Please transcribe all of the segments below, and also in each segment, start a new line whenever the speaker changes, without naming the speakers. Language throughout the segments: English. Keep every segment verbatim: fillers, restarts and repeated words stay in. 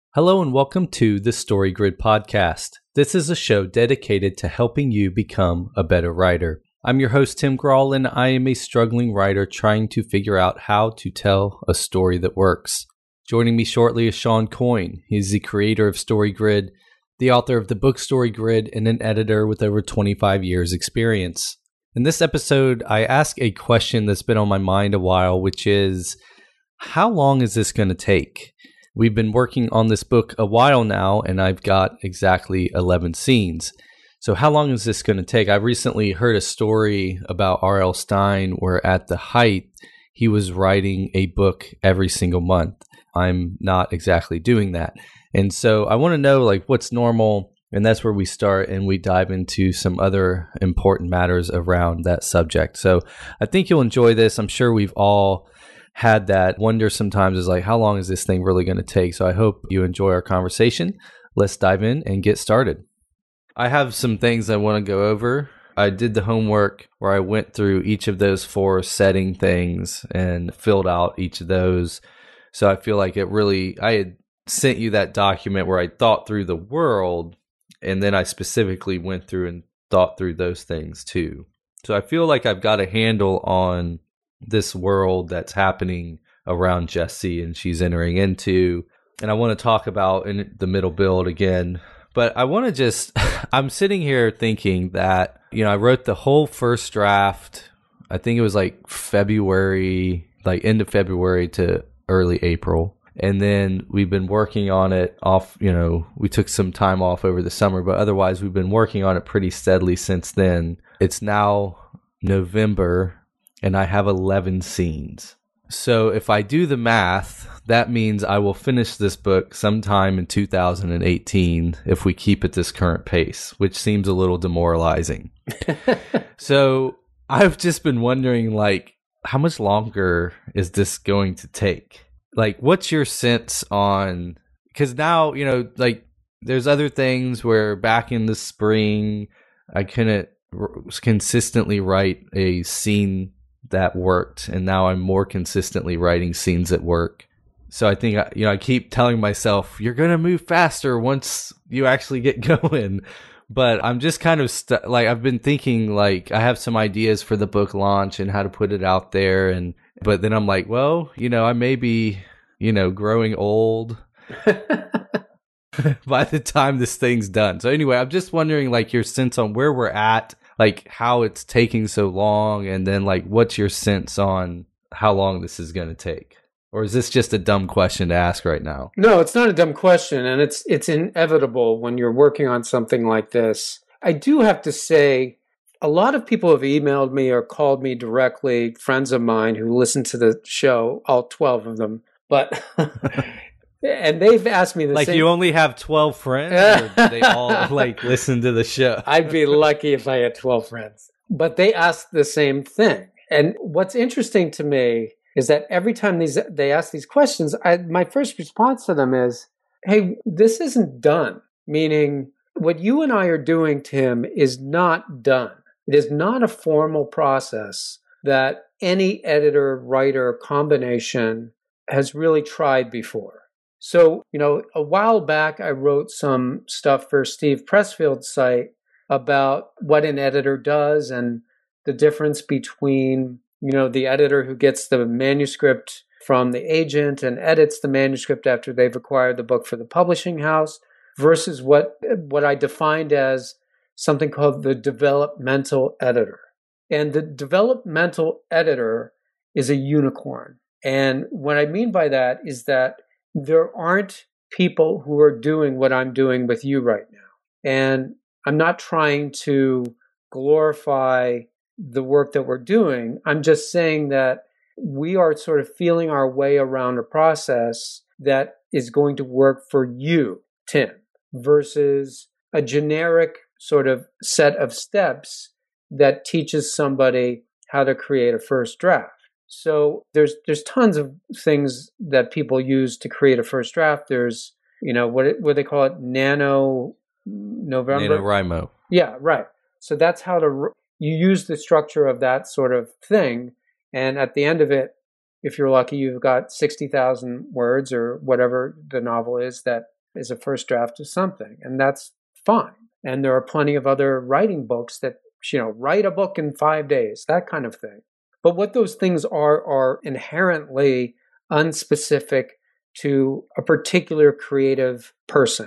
Hello and welcome to the Story Grid podcast. This is a show dedicated to helping you become a better writer. I'm your host, Tim Grawl, and I am a struggling writer trying to figure out how to tell a story that works. Joining me shortly is Sean Coyne. He's the creator of Story Grid, the author of the book Story Grid, and an editor with over twenty-five years experience. In this episode, I ask a question that's been on my mind a while, which is, how long is this going to take? We've been working on this book a while now, and I've got exactly eleven scenes. So how long is this going to take? I recently heard a story about R L. Stine where at the height, he was writing a book every single month. I'm not exactly doing that. And so I want to know like what's normal, and that's where we start, and we dive into some other important matters around that subject. So I think you'll enjoy this. I'm sure we've all had that wonder sometimes is like, how long is this thing really going to take? So I hope you enjoy our conversation. Let's dive in and get started. I have some things I want to go over. I did the homework where I went through each of those four setting things and filled out each of those. So I feel like it really, I had sent you that document where I thought through the world, and then I specifically went through and thought through those things too. So I feel like I've got a handle on this world that's happening around Jessie and she's entering into. And I want to talk about in the middle build again. But I want to just, I'm sitting here thinking that, you know, I wrote the whole first draft. I think it was like February, like end of February to early April. And then we've been working on it off, you know, we took some time off over the summer, but otherwise we've been working on it pretty steadily since then. It's now November and I have eleven scenes. So if I do the math, that means I will finish this book sometime in two thousand eighteen if we keep at this current pace, which seems a little demoralizing. So I've just been wondering, like, how much longer is this going to take? Like, what's your sense on, because now, you know, like, there's other things where back in the spring, I couldn't r- consistently write a scene that worked, and now I'm more consistently writing scenes at work. So I think, you know, I keep telling myself, you're going to move faster once you actually get going. But I'm just kind of st- like, I've been thinking, like, I have some ideas for the book launch and how to put it out there. And, but then I'm like, well, you know, I may be, you know, growing old by the time this thing's done. So anyway, I'm just wondering, like, your sense on where we're at, like how it's taking so long, and then like what's your sense on how long this is going to take? Or is this just a dumb question to ask right now?
No, it's not a dumb question, and it's it's inevitable when you're working on something like this. I do have to say, a lot of people have emailed me or called me directly, friends of mine who listen to the show, all twelve of them, but and they've asked me the
like
same.
Like you only have twelve friends, or they all like listen to the show?
I'd be lucky if I had twelve friends. But they ask the same thing. And what's interesting to me is that every time these they ask these questions, I, my first response to them is, hey, this isn't done. Meaning, what you and I are doing, Tim, is not done. It is not a formal process that any editor, writer combination has really tried before. So, you know, a while back, I wrote some stuff for Steve Pressfield's site about what an editor does and the difference between, you know, the editor who gets the manuscript from the agent and edits the manuscript after they've acquired the book for the publishing house versus what, what I defined as something called the developmental editor. And the developmental editor is a unicorn. And what I mean by that is that there aren't people who are doing what I'm doing with you right now. And I'm not trying to glorify the work that we're doing. I'm just saying that we are sort of feeling our way around a process that is going to work for you, Tim, versus a generic sort of set of steps that teaches somebody how to create a first draft. So there's there's tons of things that people use to create a first draft. There's, you know, what it, what they call it, Nano November.
NaNoWriMo.
Yeah, right. So that's how to, you use the structure of that sort of thing. And at the end of it, if you're lucky, you've got sixty thousand words or whatever the novel is that is a first draft of something, and that's fine. And there are plenty of other writing books that, you know, write a book in five days, that kind of thing. But what those things are, are inherently unspecific to a particular creative person.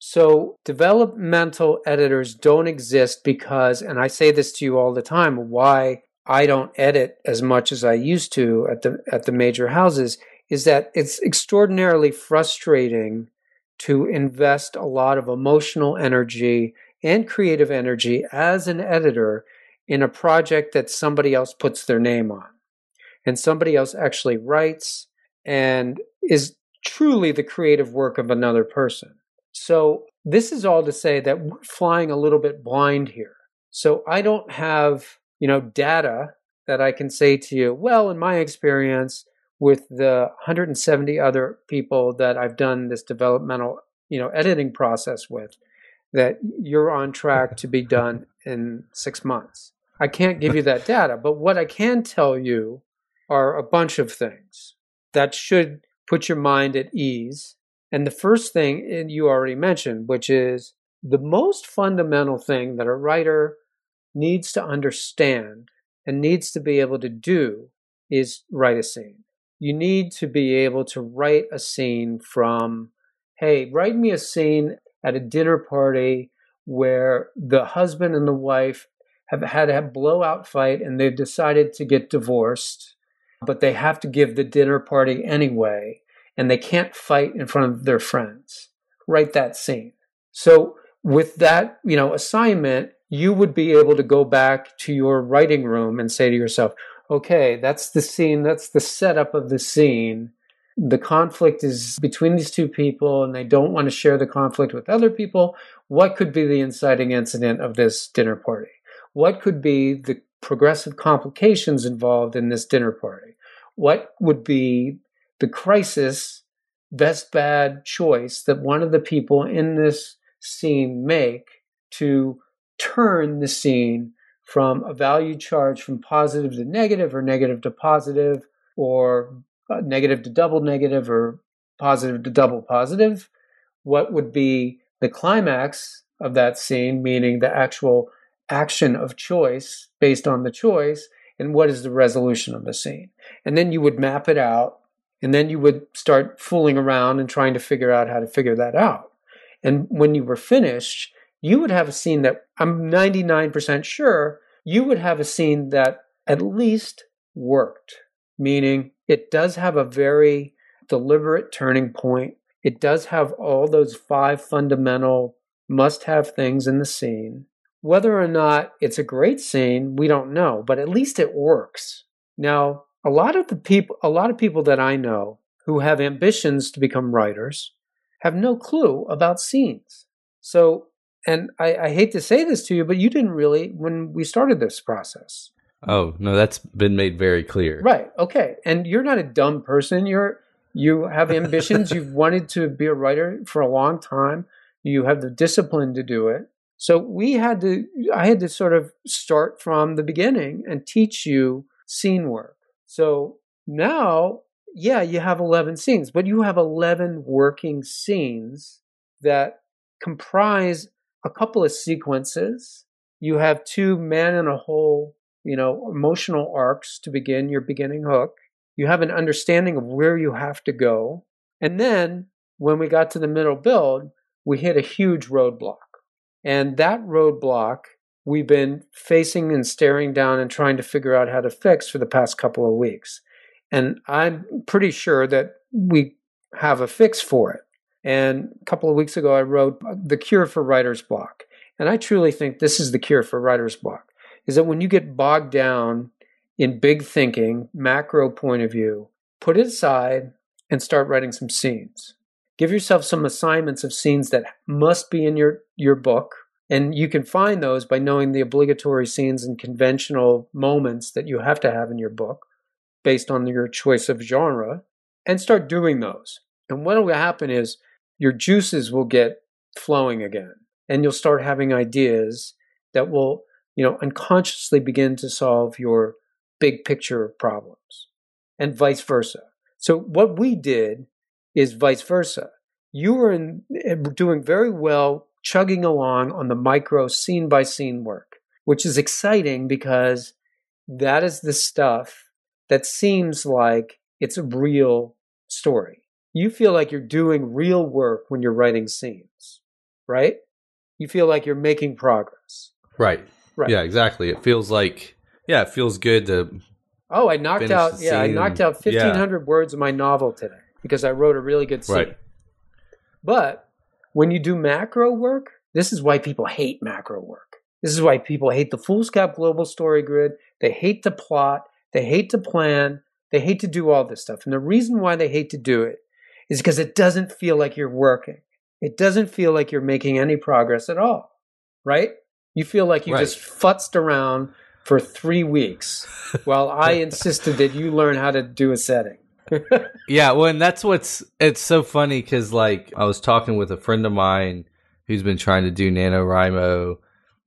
So developmental editors don't exist because, and I say this to you all the time, why I don't edit as much as I used to at the at the major houses is that it's extraordinarily frustrating to invest a lot of emotional energy and creative energy as an editor in a project that somebody else puts their name on and somebody else actually writes and is truly the creative work of another person. So this is all to say that we're flying a little bit blind here. So I don't have, you know, data that I can say to you, well, in my experience with the one hundred seventy other people that I've done this developmental, you know, editing process with, that you're on track to be done in six months. I can't give you that data, but what I can tell you are a bunch of things that should put your mind at ease. And the first thing, and you already mentioned, which is the most fundamental thing that a writer needs to understand and needs to be able to do is write a scene. You need to be able to write a scene from, hey, write me a scene at a dinner party where the husband and the wife have had a blowout fight and they've decided to get divorced, but they have to give the dinner party anyway, and they can't fight in front of their friends. Write that scene. So with that, you know, assignment, you would be able to go back to your writing room and say to yourself, okay, that's the scene, that's the setup of the scene. The conflict is between these two people and they don't want to share the conflict with other people. What could be the inciting incident of this dinner party? What could be the progressive complications involved in this dinner party? What would be the crisis, best bad choice that one of the people in this scene make to turn the scene from a value charge from positive to negative or negative to positive or uh, negative to double negative or positive to double positive? What would be the climax of that scene, meaning the actual action of choice based on the choice, and what is the resolution of the scene? And then you would map it out, and then you would start fooling around and trying to figure out how to figure that out. And when you were finished, you would have a scene that I'm ninety-nine percent sure you would have a scene that at least worked, meaning it does have a very deliberate turning point. It does have all those five fundamental must-have things in the scene. Whether or not it's a great scene, we don't know, but at least it works. Now, a lot of the people, a lot of people that I know who have ambitions to become writers have no clue about scenes. So, and I, I hate to say this to you, but you didn't really when we started this process.
Oh, no, that's been made very clear.
Right. Okay. And you're not a dumb person. You're you have ambitions. You've wanted to be a writer for a long time. You have the discipline to do it. So we had to, I had to sort of start from the beginning and teach you scene work. So now, yeah, you have eleven scenes, but you have eleven working scenes that comprise a couple of sequences. You have two man in a hole, you know, emotional arcs to begin your beginning hook. You have an understanding of where you have to go. And then when we got to the middle build, we hit a huge roadblock. And that roadblock we've been facing and staring down and trying to figure out how to fix for the past couple of weeks. And I'm pretty sure that we have a fix for it. And a couple of weeks ago, I wrote The Cure for Writer's Block. And I truly think this is the cure for writer's block, is that when you get bogged down in big thinking, macro point of view, put it aside and start writing some scenes. Give yourself some assignments of scenes that must be in your, your book. And you can find those by knowing the obligatory scenes and conventional moments that you have to have in your book based on your choice of genre, and start doing those. And what will happen is your juices will get flowing again, and you'll start having ideas that will, you know, unconsciously begin to solve your big picture problems, and vice versa. So what we did is vice versa. you were in, doing very well, chugging along on the micro scene by scene work, which is exciting because that is the stuff that seems like it's a real story. You feel like you're doing real work when you're writing scenes, right? You feel like you're making progress.
Right. Right. Yeah, exactly. It feels like, yeah, it feels good to.
Oh, I knocked out, yeah, I knocked out fifteen hundred yeah. words of my novel today because I wrote a really good scene. Right. But when you do macro work, this is why people hate macro work. This is why people hate the Foolscap Global Story Grid. They hate the plot. They hate to plan. They hate to do all this stuff. And the reason why they hate to do it is because it doesn't feel like you're working. It doesn't feel like you're making any progress at all, right? You feel like you right. just futzed around for three weeks while I insisted that you learn how to do a setting.
Yeah, well, and that's what's, it's so funny because, like, I was talking with a friend of mine who's been trying to do NaNoWriMo,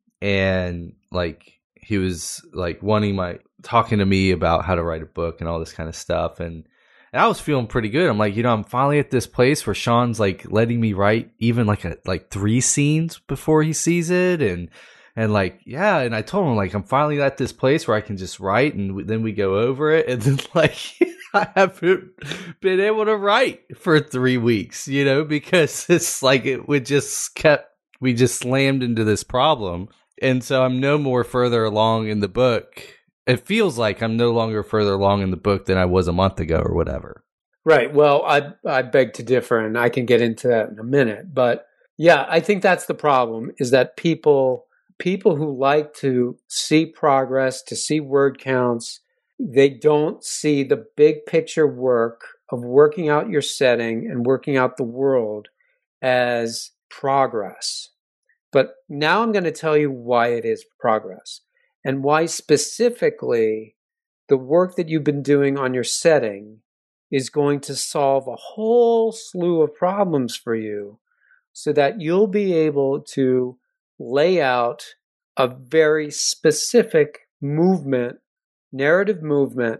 and, like, he was, like, wanting my, talking to me about how to write a book and all this kind of stuff, and, and I was feeling pretty good. I'm like, you know, I'm finally at this place where Sean's, like, letting me write even, like, a, like, three scenes before he sees it, and And like, yeah, and I told him, like, I'm finally at this place where I can just write, and then we go over it. And then, like, I haven't been able to write for three weeks, you know, because it's like it would just kept, we just slammed into this problem. And so I'm no more further along in the book. It feels like I'm no longer further along in the book than I was a month ago or whatever.
Right. Well, I I beg to differ, and I can get into that in a minute. But yeah, I think that's the problem, is that people... People who like to see progress, to see word counts, they don't see the big picture work of working out your setting and working out the world as progress. But now I'm going to tell you why it is progress, and why specifically the work that you've been doing on your setting is going to solve a whole slew of problems for you, so that you'll be able to lay out a very specific movement, narrative movement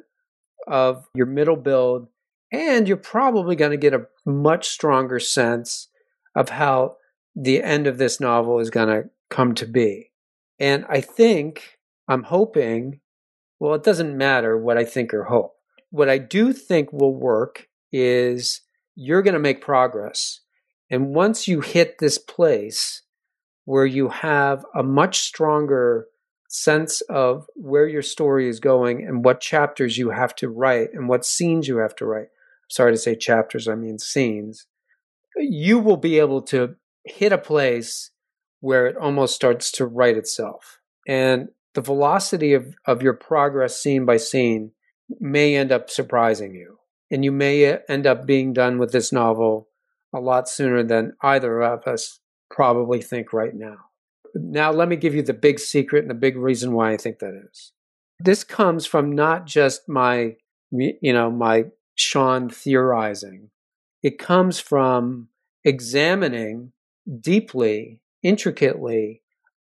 of your middle build, and you're probably going to get a much stronger sense of how the end of this novel is going to come to be. And I think, I'm hoping, well, it doesn't matter what I think or hope. What I do think will work is you're going to make progress. And once you hit this place where you have a much stronger sense of where your story is going and what chapters you have to write and what scenes you have to write. Sorry to say chapters, I mean scenes. You will be able to hit a place where it almost starts to write itself. And the velocity of, of your progress scene by scene may end up surprising you. And you may end up being done with this novel a lot sooner than either of us probably think right now. Now, let me give you the big secret and the big reason why I think that is. This comes from not just my, you know, my Sean theorizing. It comes from examining deeply, intricately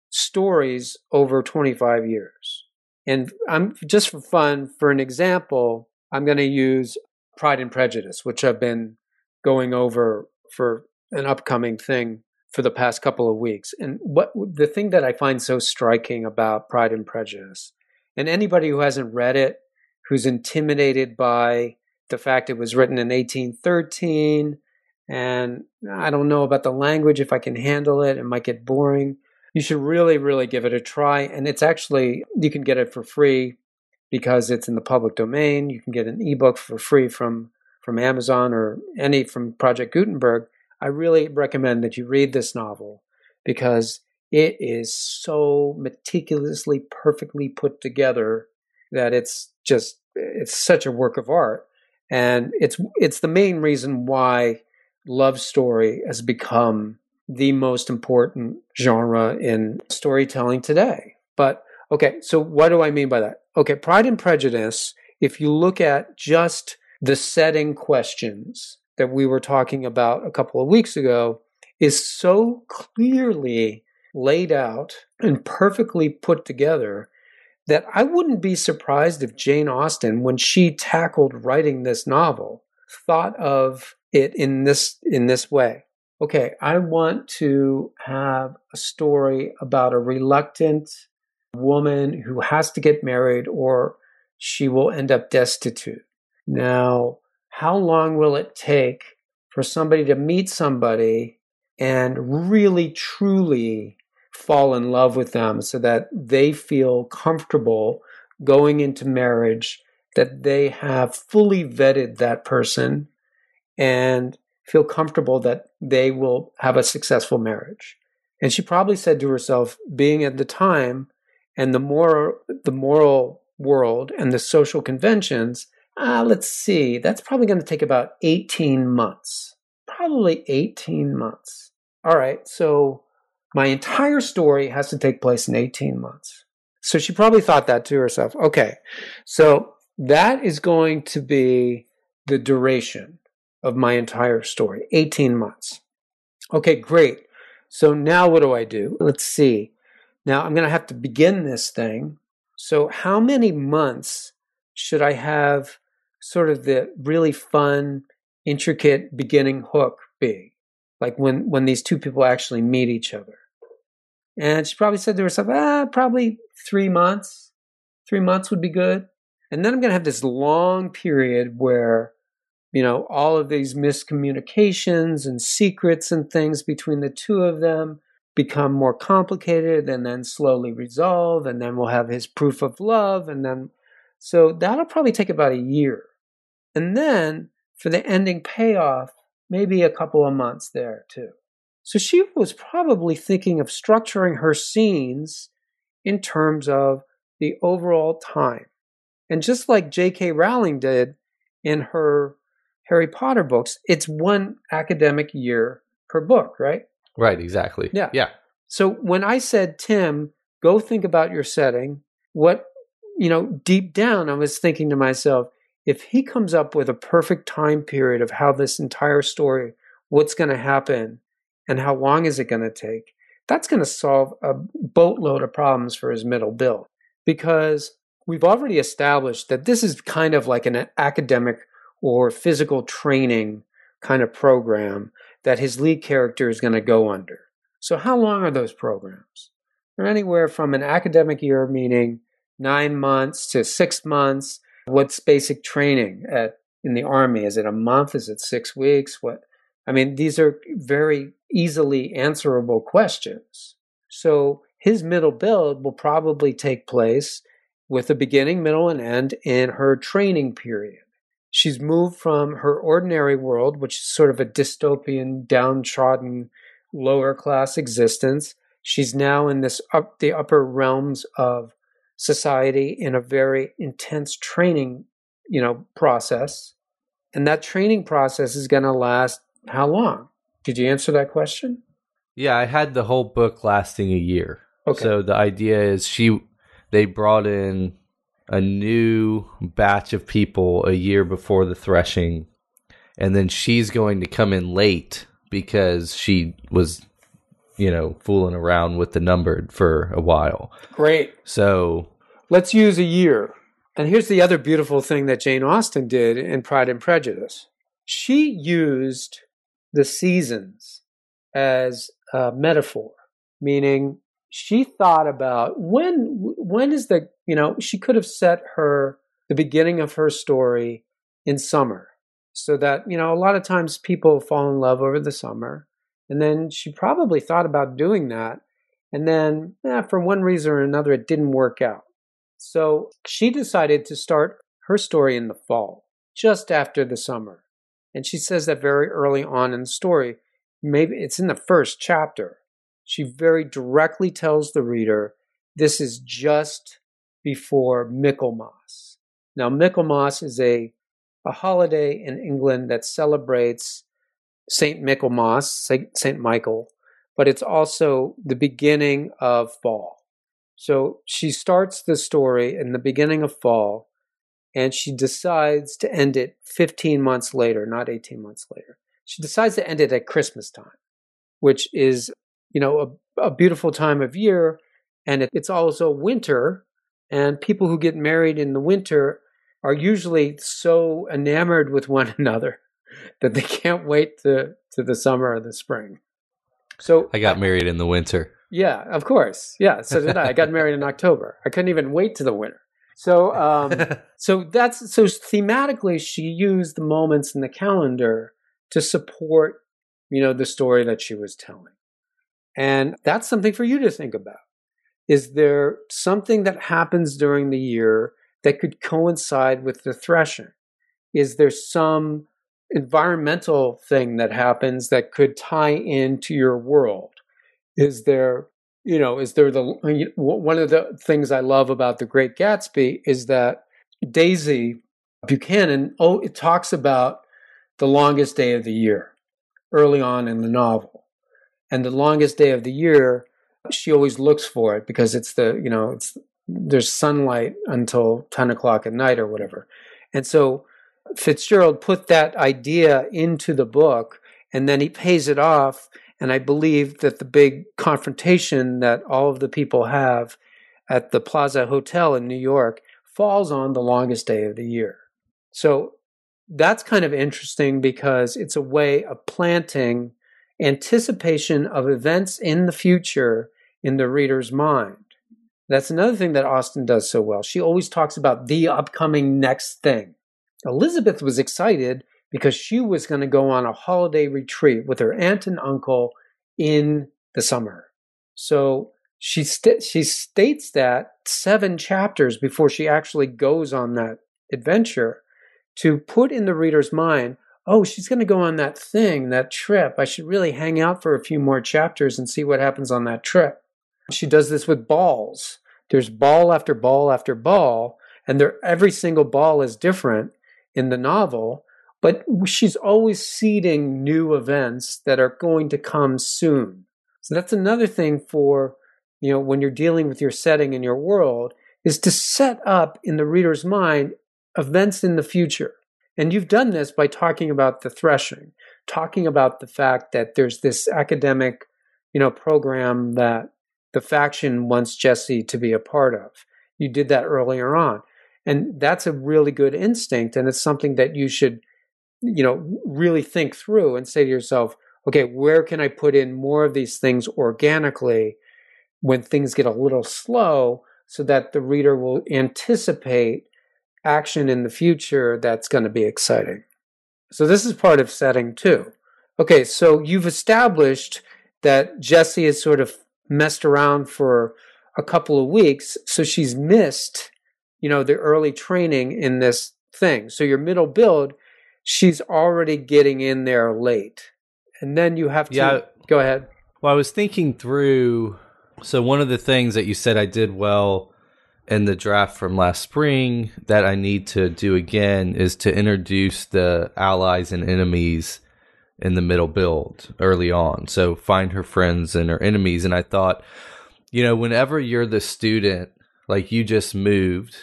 stories over twenty-five years. And I'm just for fun, for an example, I'm going to use Pride and Prejudice, which I've been going over for an upcoming thing for the past couple of weeks. And what the thing that I find so striking about Pride and Prejudice, and anybody who hasn't read it, who's intimidated by the fact it was written in eighteen thirteen, and I don't know about the language, if I can handle it, it might get boring. You should really, really give it a try. And it's actually, you can get it for free because it's in the public domain. You can get an ebook for free from, from Amazon or any from Project Gutenberg. I really recommend that you read this novel because it is so meticulously, perfectly put together that it's just, it's such a work of art. And it's it's the main reason why love story has become the most important genre in storytelling today. But, okay, so what do I mean by that? Okay, Pride and Prejudice, if you look at just the setting questions that we were talking about a couple of weeks ago, is so clearly laid out and perfectly put together that I wouldn't be surprised if Jane Austen, when she tackled writing this novel, thought of it in this in this way. okay, I want to have a story about a reluctant woman who has to get married or she will end up destitute. Now, how long will it take for somebody to meet somebody and really, truly fall in love with them so that they feel comfortable going into marriage, that they have fully vetted that person and feel comfortable that they will have a successful marriage? And she probably said to herself, being at the time and the moral, the moral world and the social conventions, ah, let's see, that's probably going to take about eighteen months. Probably eighteen months. All right, so my entire story has to take place in eighteen months. So she probably thought that to herself. Okay, so that is going to be the duration of my entire story, eighteen months. Okay, great. So now what do I do? Let's see. Now I'm going to have to begin this thing. So how many months should I have sort of the really fun, intricate beginning hook be? Like when, when these two people actually meet each other. And she probably said to herself, ah, probably three months. Three months would be good. And then I'm going to have this long period where, you know, all of these miscommunications and secrets and things between the two of them become more complicated and then slowly resolve. And then we'll have his proof of love. And then, so that'll probably take about a year. And then for the ending payoff, maybe a couple of months there too. So she was probably thinking of structuring her scenes in terms of the overall time. And just like J K Rowling did in her Harry Potter books, it's one academic year per book, right?
Right, exactly.
Yeah.
Yeah.
So when I said, Tim, go think about your setting, what, you know, deep down I was thinking to myself, if he comes up with a perfect time period of how this entire story, what's going to happen, and how long is it going to take, that's going to solve a boatload of problems for his middle bill. Because we've already established that this is kind of like an academic or physical training kind of program that his lead character is going to go under. So how long are those programs? They're anywhere from an academic year, meaning nine months to six months. What's basic training at in the Army? Is it a month? Is it six weeks? What? I mean, these are very easily answerable questions. So his middle build will probably take place with a beginning, middle, and end in her training period. She's moved from her ordinary world, which is sort of a dystopian, downtrodden, lower-class existence. She's now in this up the upper realms of society in a very intense training, you know, process. And that training process is going to last how long? Did you answer that question?
Yeah, I had the whole book lasting a year.
Okay.
So the idea is she they brought in a new batch of people a year before the threshing, and then she's going to come in late because she was, you know, fooling around with the numbered for a while.
Great.
So
let's use a year. And here's the other beautiful thing that Jane Austen did in Pride and Prejudice. She used the seasons as a metaphor, meaning she thought about when when is the, you know, she could have set her, the beginning of her story in summer so that, you know, a lot of times people fall in love over the summer. And then she probably thought about doing that. And then eh, for one reason or another, it didn't work out. So she decided to start her story in the fall, just after the summer. And she says that very early on in the story, maybe it's in the first chapter. She very directly tells the reader, this is just before Michaelmas. Now, Michaelmas is a, a holiday in England that celebrates Saint Michaelmas, Saint Michael, but it's also the beginning of fall. So she starts the story in the beginning of fall, and she decides to end it fifteen months later, not eighteen months later. She decides to end it at Christmas time, which is, you know, a, a beautiful time of year, and it, it's also winter, and people who get married in the winter are usually so enamored with one another that they can't wait to, to the summer or the spring. So
I got married in the winter.
Yeah, of course. Yeah, so did I. I got married in October. I couldn't even wait to the winter. So, um, so that's so thematically, she used the moments in the calendar to support, you know, the story that she was telling. And that's something for you to think about. Is there something that happens during the year that could coincide with the threshing? Is there some environmental thing that happens that could tie into your world? Is there, you know, is there the, one of the things I love about The Great Gatsby is that Daisy Buchanan, oh, it talks about the longest day of the year early on in the novel. And the longest day of the year, she always looks for it because it's the, you know, it's, there's sunlight until ten o'clock at night or whatever. And so Fitzgerald put that idea into the book and then he pays it off. And I believe that the big confrontation that all of the people have at the Plaza Hotel in New York falls on the longest day of the year. So that's kind of interesting because it's a way of planting anticipation of events in the future in the reader's mind. That's another thing that Austen does so well. She always talks about the upcoming next thing. Elizabeth was excited because she was going to go on a holiday retreat with her aunt and uncle in the summer. So she st- she states that seven chapters before she actually goes on that adventure to put in the reader's mind, oh, she's going to go on that thing, that trip. I should really hang out for a few more chapters and see what happens on that trip. She does this with balls. There's ball after ball after ball, and they're, every single ball is different in the novel, but she's always seeding new events that are going to come soon. So that's another thing for, you know, when you're dealing with your setting in your world, is to set up in the reader's mind events in the future. And you've done this by talking about the threshing, talking about the fact that there's this academic, you know, program that the faction wants Jesse to be a part of. You did that earlier on. And that's a really good instinct. And it's something that you should, you know, really think through and say to yourself, okay, where can I put in more of these things organically when things get a little slow so that the reader will anticipate action in the future that's going to be exciting. So this is part of setting too. Okay, so you've established that Jessie has sort of messed around for a couple of weeks, so she's missed, you know, the early training in this thing. So your middle build, she's already getting in there late. And then you have to...
Yeah.
Go ahead.
Well, I was thinking through... So one of the things that you said I did well in the draft from last spring that I need to do again is to introduce the allies and enemies in the middle build early on. So find her friends and her enemies. And I thought, you know, whenever you're the student, like you just moved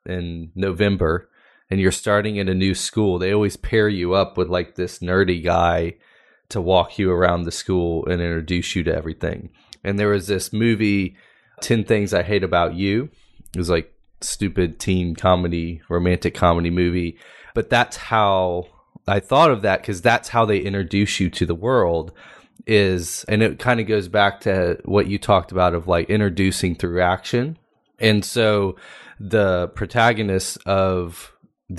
in November and you're starting at a new school, they always pair you up with like this nerdy guy to walk you around the school and introduce you to everything. And there was this movie, ten Things I Hate About You. It was like stupid teen comedy, romantic comedy movie. But that's how I thought of that, because that's how they introduce you to the world is, and it kind of goes back to what you talked about of like introducing through action. And so the protagonist of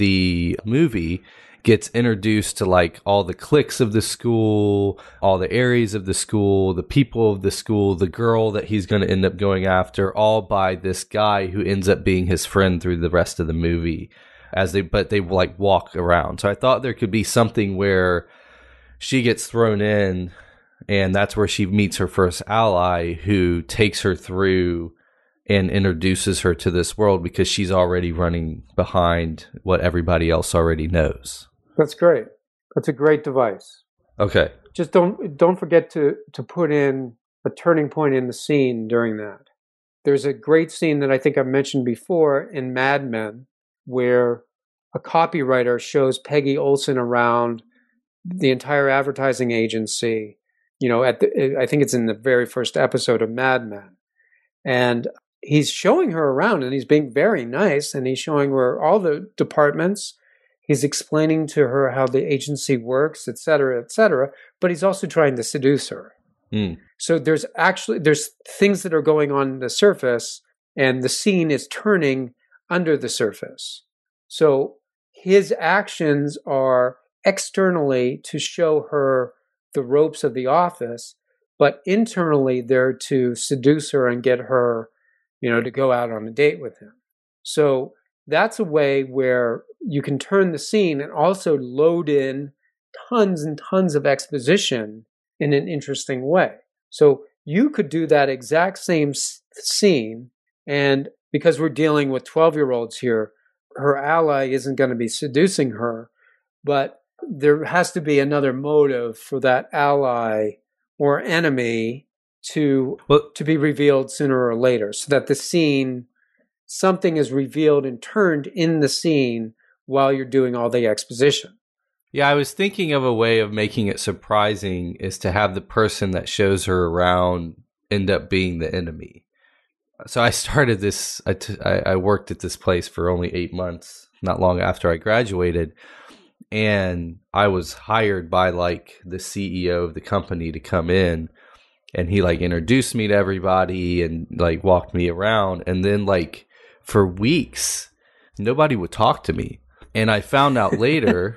the movie gets introduced to like all the cliques of the school, all the areas of the school, the people of the school, the girl that he's going to end up going after, all by this guy who ends up being his friend through the rest of the movie. As they, but they like walk around. So I thought there could be something where she gets thrown in, and that's where she meets her first ally, who takes her through and introduces her to this world because she's already running behind what everybody else already knows.
That's great. That's a great device.
Okay.
Just don't don't forget to to put in a turning point in the scene during that. There's a great scene that I think I've mentioned before in Mad Men, where a copywriter shows Peggy Olson around the entire advertising agency, you know, at the, I think it's in the very first episode of Mad Men. And he's showing her around and he's being very nice, and he's showing her all the departments. He's explaining to her how the agency works, et cetera, et cetera, but he's also trying to seduce her.
Mm.
So there's actually, there's things that are going on in the surface, and the scene is turning under the surface. So his actions are externally to show her the ropes of the office, but internally they're to seduce her and get her, you know, to go out on a date with him. So that's a way where you can turn the scene and also load in tons and tons of exposition in an interesting way. So you could do that exact same s- scene, and because we're dealing with twelve-year-olds here, her ally isn't going to be seducing her, but there has to be another motive for that ally or enemy to
Well,
to be revealed sooner or later, so that the scene, something is revealed and turned in the scene while you're doing all the exposition.
yeah, I was thinking of a way of making it surprising is to have the person that shows her around end up being the enemy. So I started this, I, t- I I worked at this place for only eight months, not long after I graduated. And I was hired by like the C E O of the company to come in, and he like introduced me to everybody and like walked me around. And then like for weeks, nobody would talk to me. And I found out later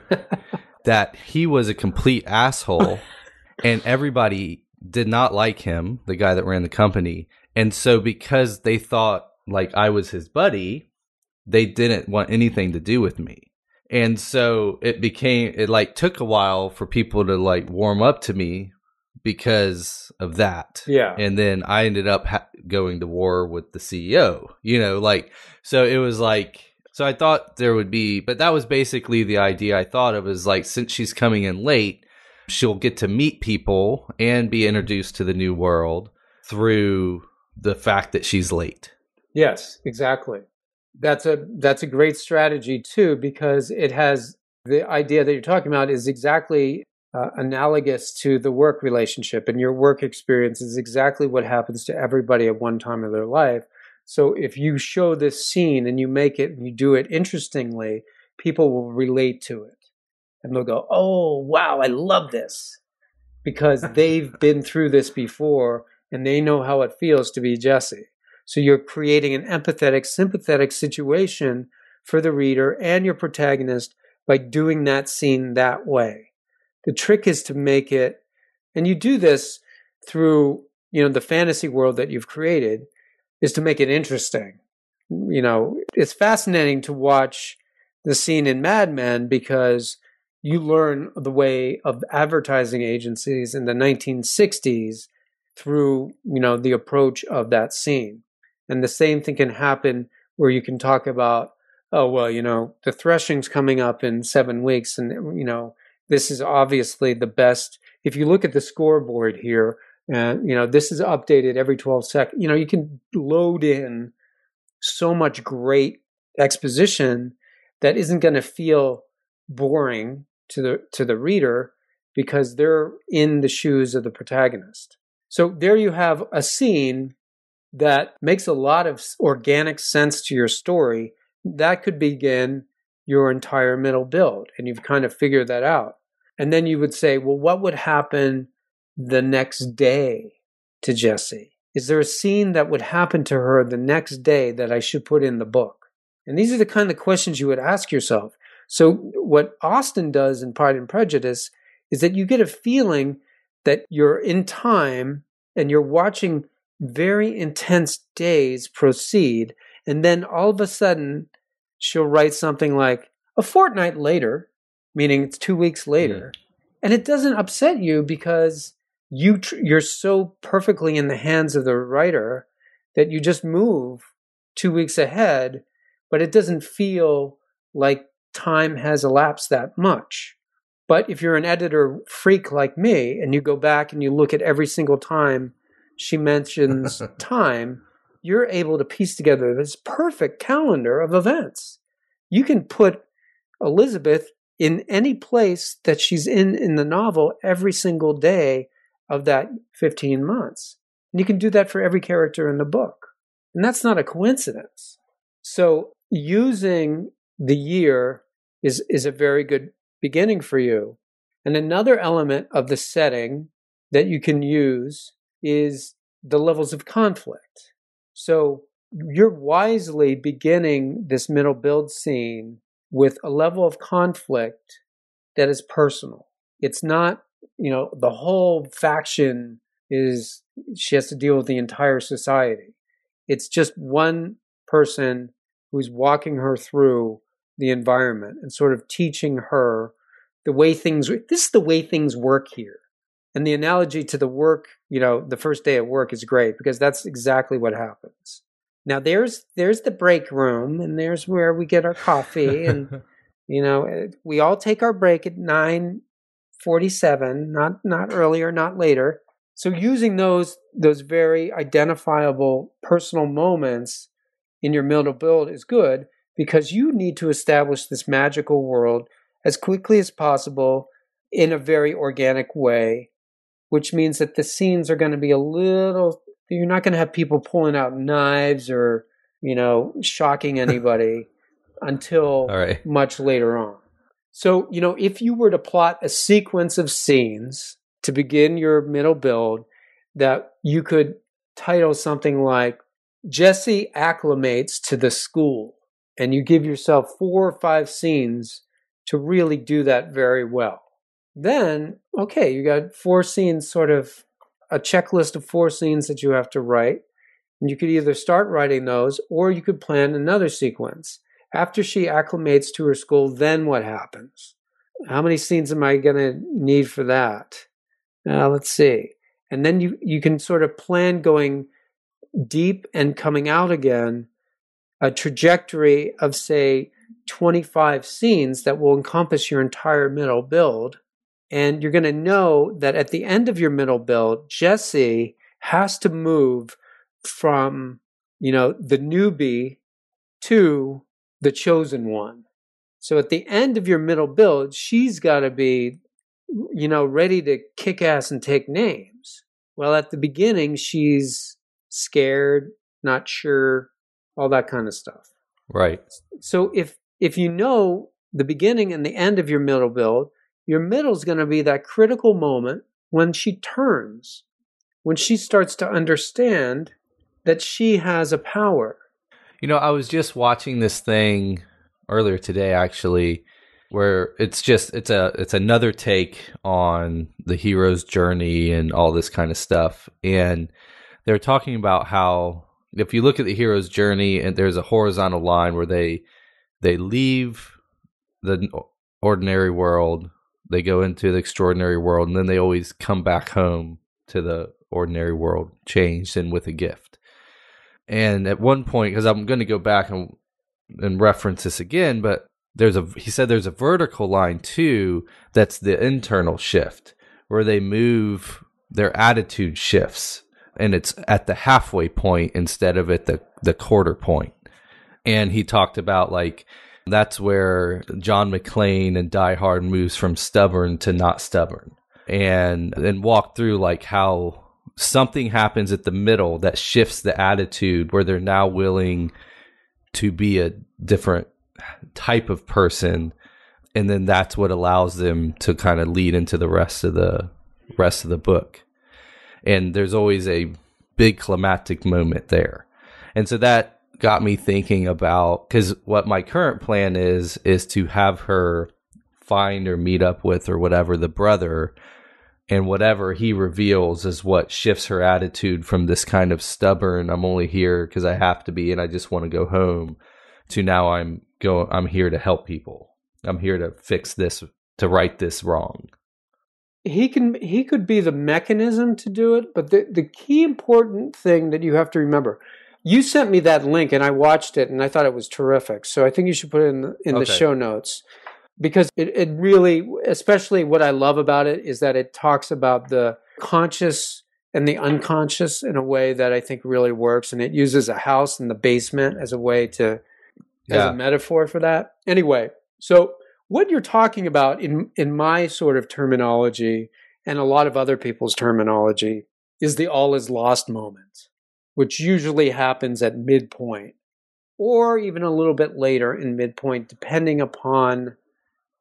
that he was a complete asshole and everybody did not like him, the guy that ran the company. And so because they thought like I was his buddy, they didn't want anything to do with me. And so it became, it like took a while for people to like warm up to me because of that.
Yeah.
And then I ended up ha- going to war with the C E O, you know, like, so it was like, so I thought there would be, but that was basically the idea I thought of, is like, since she's coming in late, she'll get to meet people and be introduced to the new world through the fact that she's late.
Yes, exactly. That's a that's a great strategy too, because it has the idea that you're talking about is exactly uh, analogous to the work relationship, and your work experience is exactly what happens to everybody at one time of their life. So if you show this scene and you make it and you do it interestingly, people will relate to it. And they'll go, oh, wow, I love this. Because they've been through this before and they know how it feels to be Jesse. So you're creating an empathetic, sympathetic situation for the reader and your protagonist by doing that scene that way. The trick is to make it, and you do this through, you know, the fantasy world that you've created, is to make it interesting. You know, it's fascinating to watch the scene in Mad Men because you learn the way of advertising agencies in the nineteen sixties through, you know, the approach of that scene. And the same thing can happen where you can talk about, oh, well, you know, the threshing's coming up in seven weeks. And, you know, this is obviously the best. If you look at the scoreboard here, and, you know, this is updated every twelve seconds. You know, you can load in so much great exposition that isn't going to feel boring to the to the reader because they're in the shoes of the protagonist. So there you have a scene that makes a lot of organic sense to your story. That could begin your entire middle build, and you've kind of figured that out. And then you would say, well, what would happen the next day to Jessie? Is there a scene that would happen to her the next day that I should put in the book? And these are the kind of questions you would ask yourself. So what Austen does in Pride and Prejudice is that you get a feeling that you're in time and you're watching very intense days proceed. And then all of a sudden, she'll write something like a fortnight later, meaning it's two weeks later. Mm. And it doesn't upset you because you tr- you're so perfectly in the hands of the writer that you just move two weeks ahead, but it doesn't feel like time has elapsed that much. But if you're an editor freak like me and you go back and you look at every single time she mentions time, you're able to piece together this perfect calendar of events. You can put Elizabeth in any place that she's in in the novel every single day of that fifteen months. And you can do that for every character in the book. And that's not a coincidence. So using the year is, is a very good beginning for you. And another element of the setting that you can use is the levels of conflict. So you're wisely beginning this middle build scene with a level of conflict that is personal. It's not, you know, the whole faction is, she has to deal with the entire society. It's just one person who's walking her through the environment and sort of teaching her the way things, this is the way things work here. And the analogy to the work, you know, the first day at work is great because that's exactly what happens. Now there's, there's the break room and there's where we get our coffee and, you know, we all take our break at nine forty-seven, not, not earlier, not later. So using those, those very identifiable personal moments in your middle build is good because you need to establish this magical world as quickly as possible in a very organic way, which means that the scenes are going to be a little, you're not going to have people pulling out knives or, you know, shocking anybody until
right.
much later on. So, you know, if you were to plot a sequence of scenes to begin your middle build that you could title something like Jesse acclimates to the school, and you give yourself four or five scenes to really do that very well. Then, okay, you got four scenes, sort of a checklist of four scenes that you have to write. And you could either start writing those or you could plan another sequence. After she acclimates to her school, then what happens? How many scenes am I going to need for that? Uh, let's see. And then you, you can sort of plan going deep and coming out again, a trajectory of, say, twenty-five scenes that will encompass your entire middle build. And you're going to know that at the end of your middle build, Jesse has to move from, you know, the newbie to the chosen one. So at the end of your middle build, she's got to be, you know, ready to kick ass and take names. Well, at the beginning, she's scared, not sure, all that kind of stuff.
Right.
So if if you know the beginning and the end of your middle build, your middle is going to be that critical moment when she turns, when she starts to understand that she has a power.
You know, I was just watching this thing earlier today, actually, where it's just it's a it's another take on the hero's journey and all this kind of stuff. And they're talking about how if you look at the hero's journey, and there's a horizontal line where they they leave the ordinary world, they go into the extraordinary world, and then they always come back home to the ordinary world, changed and with a gift. And at one point, because I'm going to go back and, and reference this again, but there's a he said there's a vertical line too that's the internal shift, where they move, their attitude shifts, and it's at the halfway point instead of at the, the quarter point. And he talked about, like, that's where John McClane and Die Hard moves from stubborn to not stubborn, and and walk through like how something happens at the middle that shifts the attitude, where they're now willing to be a different type of person, and then that's what allows them to kind of lead into the rest of the rest of the book. And there's always a big climactic moment there, and so that got me thinking about, because what my current plan is is to have her find or meet up with or whatever the brother, and whatever he reveals is what shifts her attitude from this kind of stubborn, I'm only here because I have to be and I just want to go home, to now I'm go I'm here to help people. I'm here to fix this, to right this wrong.
He can he could be the mechanism to do it, but the, the key important thing that you have to remember, you sent me that link and I watched it and I thought it was terrific. So I think you should put it in the, in okay. the show notes, because it, it really, especially what I love about it is that it talks about the conscious and the unconscious in a way that I think really works. And it uses a house in the basement as a way to, yeah. as a metaphor for that. Anyway, so what you're talking about in, in my sort of terminology and a lot of other people's terminology is the all is lost moment, which usually happens at midpoint or even a little bit later in midpoint, depending upon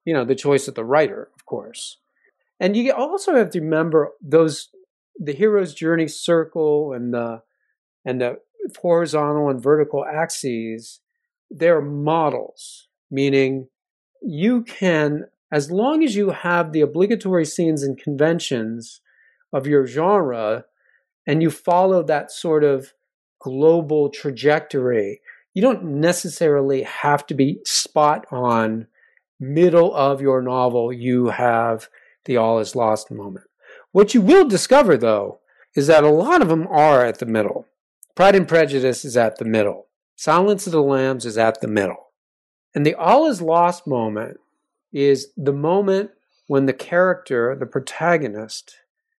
you know, the choice of the writer, of course. And you also have to remember those, the hero's journey circle and the, and the horizontal and vertical axes, they're models, meaning you can, as long as you have the obligatory scenes and conventions of your genre and you follow that sort of global trajectory, you don't necessarily have to be spot on middle of your novel. You have the all is lost moment. What you will discover, though, is that a lot of them are at the middle. Pride and Prejudice is at the middle. Silence of the Lambs is at the middle. And the all is lost moment is the moment when the character, the protagonist,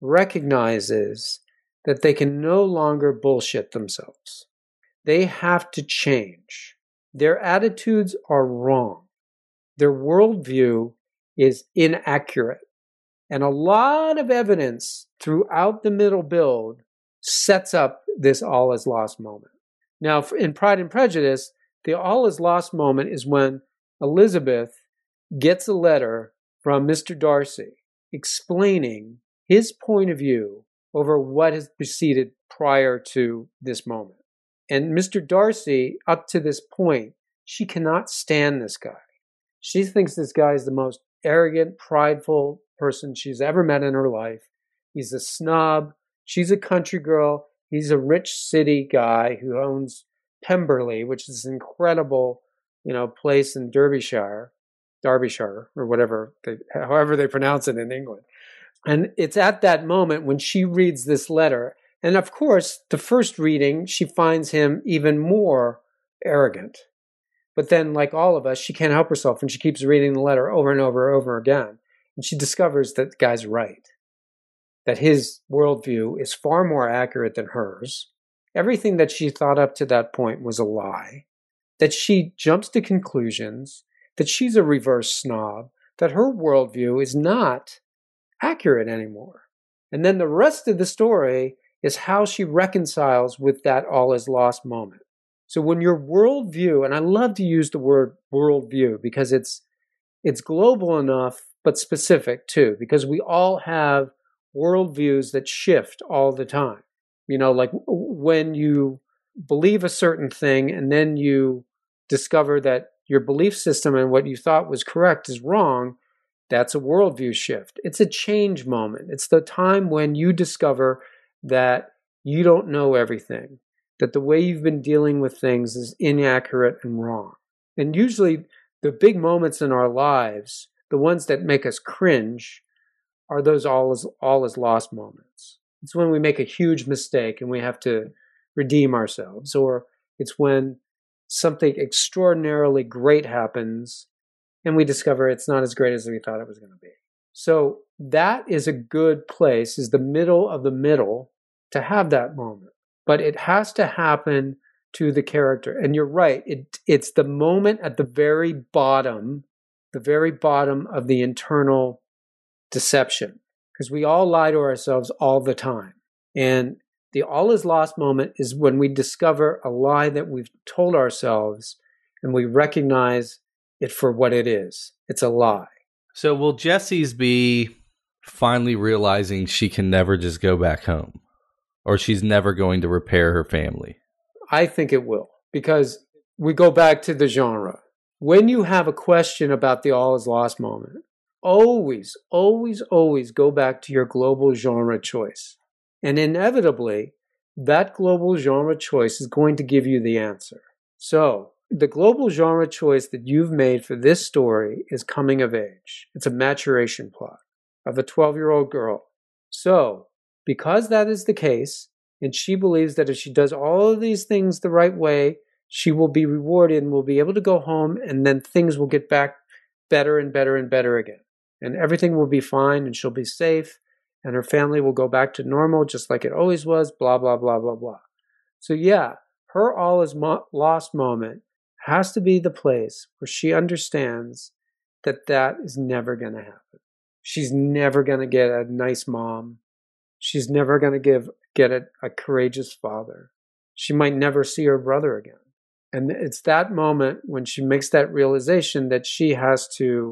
recognizes that they can no longer bullshit themselves. They have to change. Their attitudes are wrong. Their worldview is inaccurate. And a lot of evidence throughout the middle build sets up this all is lost moment. Now, in Pride and Prejudice, the all is lost moment is when Elizabeth gets a letter from Mister Darcy explaining his point of view over what has preceded prior to this moment. And Mister Darcy, up to this point, she cannot stand this guy. She thinks this guy is the most arrogant, prideful person she's ever met in her life. He's a snob. She's a country girl. He's a rich city guy who owns Pemberley, which is an incredible, you know, place in Derbyshire, Derbyshire, or whatever, they, however they pronounce it in England. And it's at that moment when she reads this letter. And of course, the first reading, she finds him even more arrogant. But then, like all of us, she can't help herself, and she keeps reading the letter over and over and over again. And she discovers that the guy's right, that his worldview is far more accurate than hers. Everything that she thought up to that point was a lie, that she jumps to conclusions, that she's a reverse snob, that her worldview is not accurate anymore. And then the rest of the story is how she reconciles with that all is lost moment. So when your worldview, and I love to use the word worldview because it's it's global enough, but specific too, because we all have worldviews that shift all the time. You know, like when you believe a certain thing and then you discover that your belief system and what you thought was correct is wrong, that's a worldview shift. It's a change moment. It's the time when you discover that you don't know everything, that the way you've been dealing with things is inaccurate and wrong. And usually the big moments in our lives, the ones that make us cringe, are those all is, all is lost moments. It's when we make a huge mistake and we have to redeem ourselves, or it's when something extraordinarily great happens and we discover it's not as great as we thought it was going to be. So that is a good place, is the middle of the middle, to have that moment. But it has to happen to the character. And you're right, it, it's the moment at the very bottom, the very bottom of the internal deception. Because we all lie to ourselves all the time. And the all is lost moment is when we discover a lie that we've told ourselves and we recognize it for what it is. It's a lie.
So will Jessie's be finally realizing she can never just go back home? Or she's never going to repair her family?
I think it will. Because we go back to the genre. When you have a question about the all is lost moment, always, always, always go back to your global genre choice. And inevitably, that global genre choice is going to give you the answer. So, the global genre choice that you've made for this story is coming of age. It's a maturation plot of a twelve-year-old girl. So, because that is the case, and she believes that if she does all of these things the right way, she will be rewarded and will be able to go home, and then things will get back better and better and better again. And everything will be fine, and she'll be safe, and her family will go back to normal just like it always was, blah, blah, blah, blah, blah. So yeah, her all is mo- lost moment has to be the place where she understands that that is never going to happen. She's never going to get a nice mom. She's never going to give get a, a courageous father. She might never see her brother again. And it's that moment when she makes that realization that she has to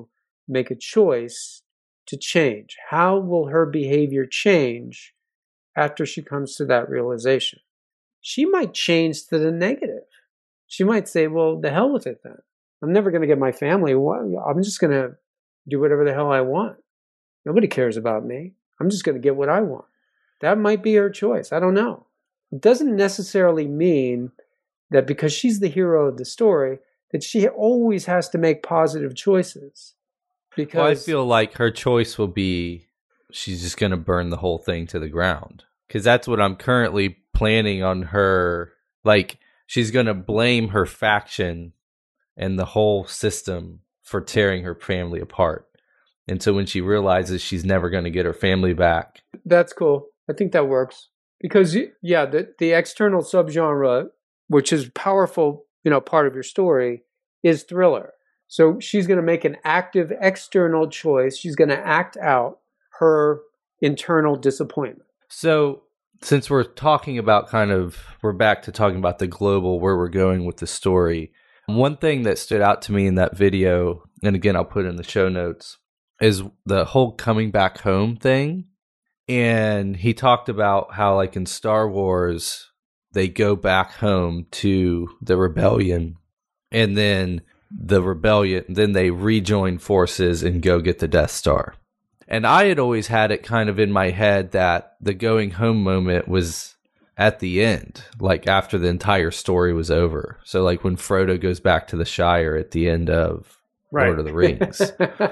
make a choice to change? How will her behavior change after she comes to that realization? She might change to the negative. She might say, well, the hell with it then. I'm never going to get my family. I'm just going to do whatever the hell I want. Nobody cares about me. I'm just going to get what I want. That might be her choice. I don't know. It doesn't necessarily mean that because she's the hero of the story, that she always has to make positive choices. Because
well, I feel like her choice will be she's just going to burn the whole thing to the ground. Because that's what I'm currently planning on her. Like, she's going to blame her faction and the whole system for tearing her family apart. And so when she realizes she's never going to get her family back.
That's cool. I think that works. Because, yeah, the, the external subgenre, which is powerful, you know, part of your story, is thriller. So she's going to make an active external choice. She's going to act out her internal disappointment.
So since we're talking about kind of, we're back to talking about the global, where we're going with the story. One thing that stood out to me in that video, and again, I'll put it in the show notes, is the whole coming back home thing. And he talked about how, like in Star Wars, they go back home to the rebellion, and then the rebellion, then they rejoin forces and go get the Death Star. And I had always had it kind of in my head that the going home moment was at the end, like after the entire story was over. So like when Frodo goes back to the Shire at the end of right. Lord of the Rings.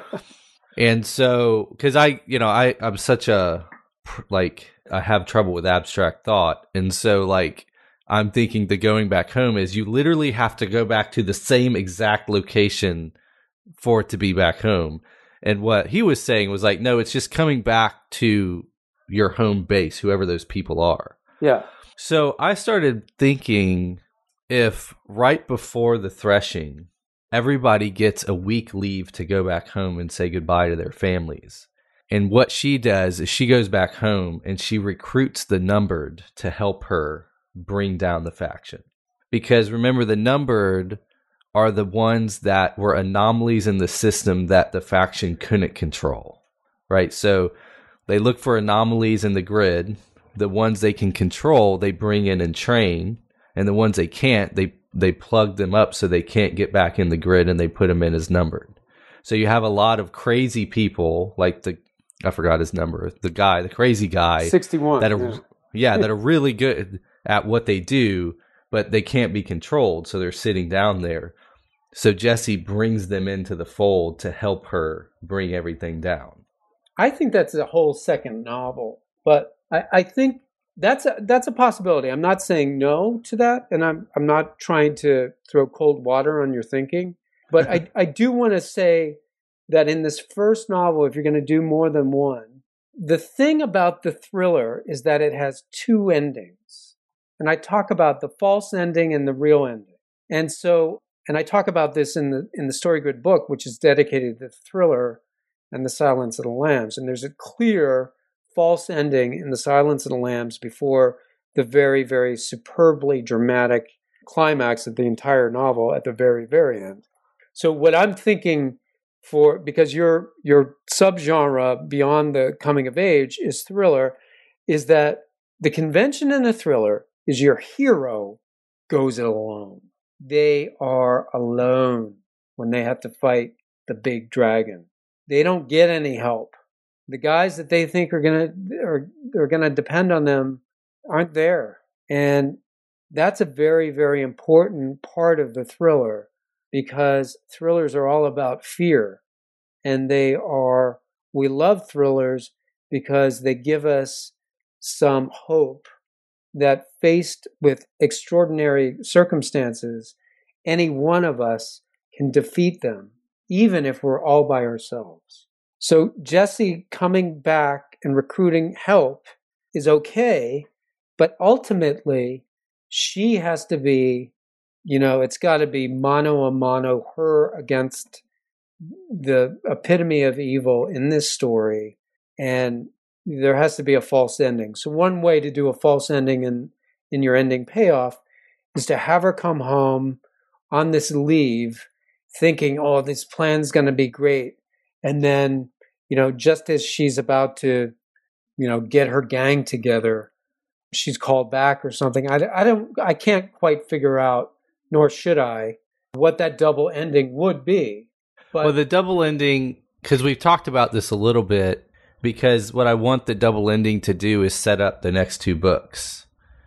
And so, because I, you know, I, I'm such a, like, I have trouble with abstract thought. And so like, I'm thinking the going back home is you literally have to go back to the same exact location for it to be back home. And what he was saying was like, no, it's just coming back to your home base, whoever those people are.
Yeah.
So I started thinking if right before the threshing, everybody gets a week leave to go back home and say goodbye to their families. And what she does is she goes back home and she recruits the numbered to help her bring down the faction. Because remember, the numbered are the ones that were anomalies in the system that the faction couldn't control, right? So they look for anomalies in the grid. The ones they can control, they bring in and train. And the ones they can't, they, they plug them up so they can't get back in the grid, and they put them in as numbered. So you have a lot of crazy people, like the, I forgot his number, the guy, the crazy guy.
sixty-one.
That are, yeah. yeah, that are really good at what they do, but they can't be controlled, so they're sitting down there. So Jesse brings them into the fold to help her bring everything down.
I think that's a whole second novel, but I, I think that's a, that's a possibility. I'm not saying no to that, and I'm I'm not trying to throw cold water on your thinking, but I, I do want to say that in this first novel, if you're going to do more than one, the thing about the thriller is that it has two endings. And I talk about the false ending and the real ending. And so, and I talk about this in the in the Story Grid book, which is dedicated to the thriller and the Silence of the Lambs. And there's a clear false ending in the Silence of the Lambs before the very, very superbly dramatic climax of the entire novel at the very, very end. So what I'm thinking for, because your your subgenre beyond the coming of age is thriller, is that the convention in a thriller is your hero goes it alone. They are alone when they have to fight the big dragon. They don't get any help. The guys that they think are gonna are, are gonna depend on them aren't there. And that's a very, very important part of the thriller, because thrillers are all about fear. And they are, we love thrillers because they give us some hope that faced with extraordinary circumstances, any one of us can defeat them, even if we're all by ourselves. So Jesse coming back and recruiting help is okay, but ultimately she has to be, you know, it's got to be mano a mano, her against the epitome of evil in this story, and there has to be a false ending. So one way to do a false ending in, in your ending payoff is to have her come home on this leave thinking, oh, this plan's going to be great. And then, you know, just as she's about to, you know, get her gang together, she's called back or something. I, I don't, I can't quite figure out, nor should I, what that double ending would be. But
well, the double ending, because we've talked about this a little bit, because what I want the double ending to do is set up the next two books.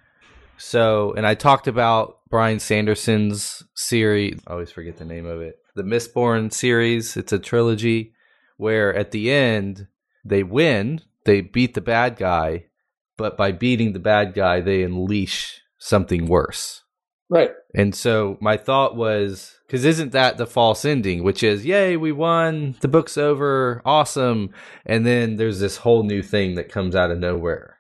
So, and I talked about Bryan Sanderson's series. I always forget the name of it. The Mistborn series. It's a trilogy where at the end they win, they beat the bad guy, but by beating the bad guy, they unleash something worse.
Right.
And so my thought was, because isn't that the false ending, which is, yay, we won, the book's over, awesome. And then there's this whole new thing that comes out of nowhere.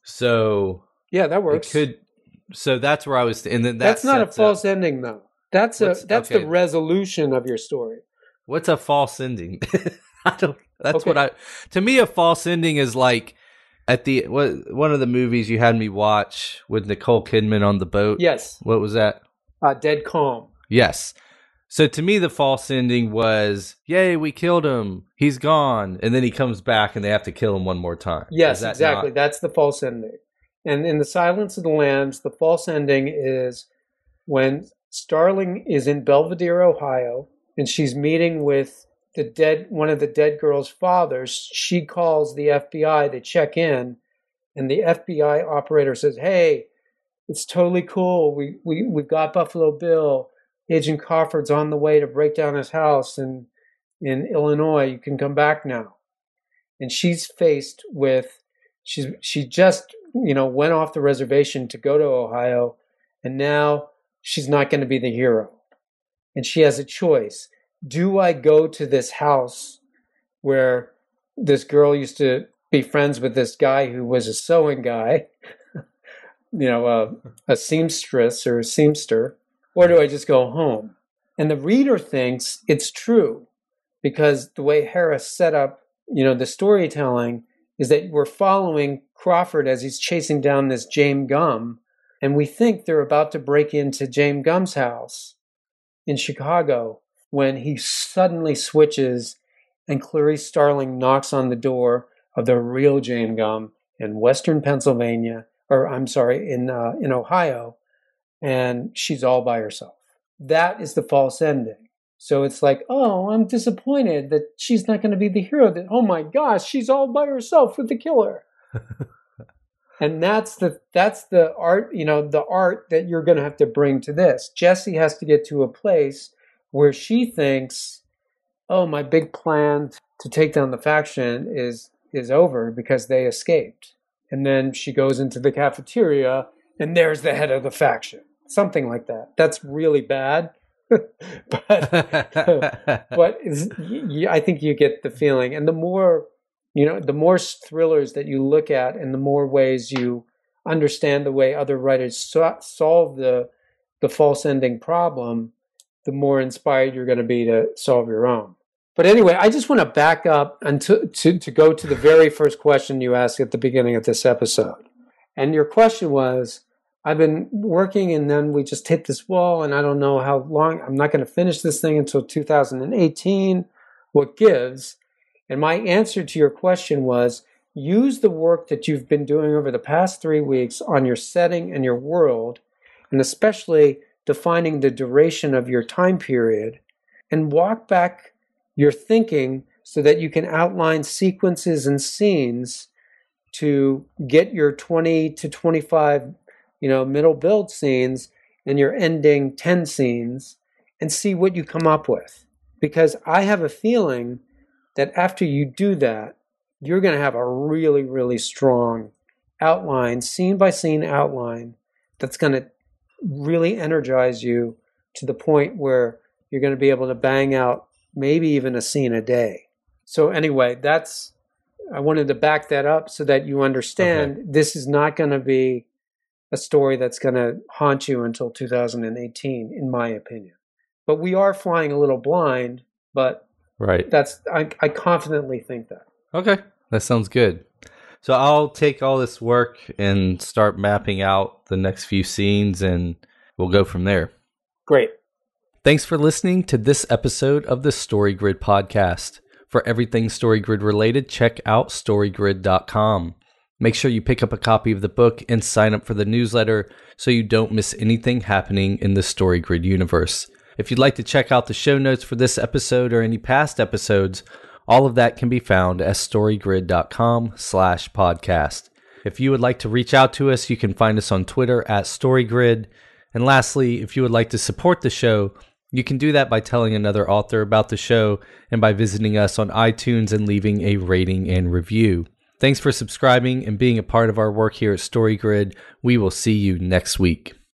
So
yeah, that works.
It could. So that's where I was. And then that
that's not a false
up.
ending, though. That's a What's, that's okay. the resolution of your story.
What's a false ending? I don't. That's okay. what I. To me, a false ending is like at the what one of the movies you had me watch with Nicole Kidman on the boat.
Yes.
What was that?
Uh, Dead Calm.
Yes. So to me, the false ending was, yay, we killed him. He's gone. And then he comes back and they have to kill him one more time.
Yes, that exactly. Not... That's the false ending. And in The Silence of the Lambs, the false ending is when Starling is in Belvedere, Ohio, and she's meeting with the dead one of the dead girl's fathers. She calls the F B I to check in, and the F B I operator says, hey, it's totally cool. We, we, we've got Buffalo Bill. Agent Crawford's on the way to break down his house in, in Illinois. You can come back now. And she's faced with, she's she just, you know, went off the reservation to go to Ohio, and now she's not going to be the hero. And she has a choice. Do I go to this house where this girl used to be friends with this guy who was a sewing guy, you know, a, a seamstress or a seamster, or do I just go home? And the reader thinks it's true because the way Harris set up, you know, the storytelling is that we're following Crawford as he's chasing down this James Gumb, and we think they're about to break into James Gumb's house in Chicago when he suddenly switches and Clarice Starling knocks on the door of the real James Gumb in Western Pennsylvania, or I'm sorry, in uh, in Ohio, and she's all by herself. That is the false ending. So it's like, oh, I'm disappointed that she's not going to be the hero. That, oh my gosh, she's all by herself with the killer. And that's the that's the art, you know, the art that you're going to have to bring to this. Jessie has to get to a place where she thinks, oh, my big plan to take down the faction is is over because they escaped. And then she goes into the cafeteria and there's the head of the faction. Something like that. That's really bad. but but it's, you, I think you get the feeling. And the more, you know, the more thrillers that you look at and the more ways you understand the way other writers so- solve the the false ending problem, the more inspired you're going to be to solve your own. But anyway, I just want to back up and to, to, to go to the very first question you asked at the beginning of this episode. And your question was, I've been working and then we just hit this wall and I don't know how long, I'm not going to finish this thing until two thousand eighteen. What gives? And my answer to your question was, use the work that you've been doing over the past three weeks on your setting and your world, and especially defining the duration of your time period, and walk back your thinking so that you can outline sequences and scenes to get your twenty to twenty-five, you know, middle build scenes and your ending ten scenes, and see what you come up with. Because I have a feeling that after you do that, you're going to have a really, really strong outline, scene by scene outline, that's going to really energize you to the point where you're going to be able to bang out maybe even a scene a day. So anyway, that's, I wanted to back that up so that you understand okay. This is not going to be a story that's going to haunt you until two thousand eighteen, in my opinion. But we are flying a little blind, but
right.
That's I, I confidently think that.
Okay, that sounds good. So I'll take all this work and start mapping out the next few scenes, and we'll go from there.
Great.
Thanks for listening to this episode of the Story Grid podcast. For everything StoryGrid related, check out story grid dot com. Make sure you pick up a copy of the book and sign up for the newsletter so you don't miss anything happening in the StoryGrid universe. If you'd like to check out the show notes for this episode or any past episodes, all of that can be found at storygrid dot com slash podcast. If you would like to reach out to us, you can find us on Twitter at StoryGrid. And lastly, if you would like to support the show, you can do that by telling another author about the show and by visiting us on iTunes and leaving a rating and review. Thanks for subscribing and being a part of our work here at StoryGrid. We will see you next week.